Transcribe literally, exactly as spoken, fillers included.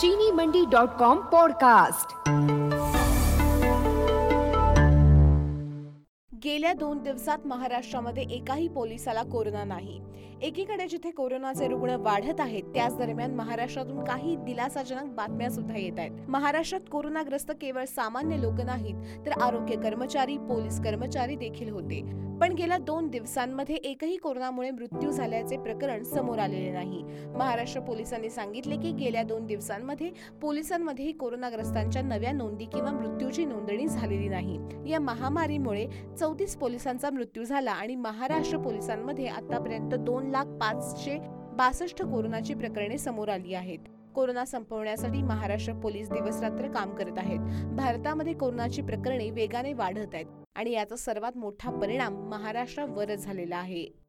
चीनी मंडी dot com podcast. गेल्या दोन दिवसात महाराष्ट्रामध्ये एकाही पोलिसाला कोरोना नाही। एकीकडे जिथे कोरोनाचे रुग्ण वाढत आहेत, त्याच दरम्यान महाराष्ट्रातून काही दिलासाजनक बातम्या सुद्धा येत आहेत। महाराष्ट्रात कोरोनाग्रस्त केवळ सामान्य लोक नाहीत, तर आरोग्य कर्मचारी, पोलीस कर्मचारी देखील होते। पण गेल्या दोन दिवसांमध्ये एकही कोरोनामुळे मृत्यू झाल्याचे प्रकरण समोर आलेले नाही। महाराष्ट्र पोलिसांनी सांगितले की गेल्या दोन दिवसांमध्ये पोलिसांमध्येही कोरोनाग्रस्तांच्या नव्या नोंदी किंवा मृत्यूची नोंदणी झालेली नाही। या महामारीमुळे चौतीस पोलिसांचा मृत्यू झाला आणि महाराष्ट्र पोलिसांमध्ये आतापर्यंत दोन लाख पाचशे बासष्ट कोरोनाची प्रकरणे समोर आली आहेत। कोरोना संपवण्यासाठी महाराष्ट्र पोलीस दिवसरात्र काम करत आहेत। भारतामध्ये कोरोनाची प्रकरणे वेगाने वाढत आहेत आणि याचा सर्वात मोठा परिणाम महाराष्ट्रावरच झालेला आहे।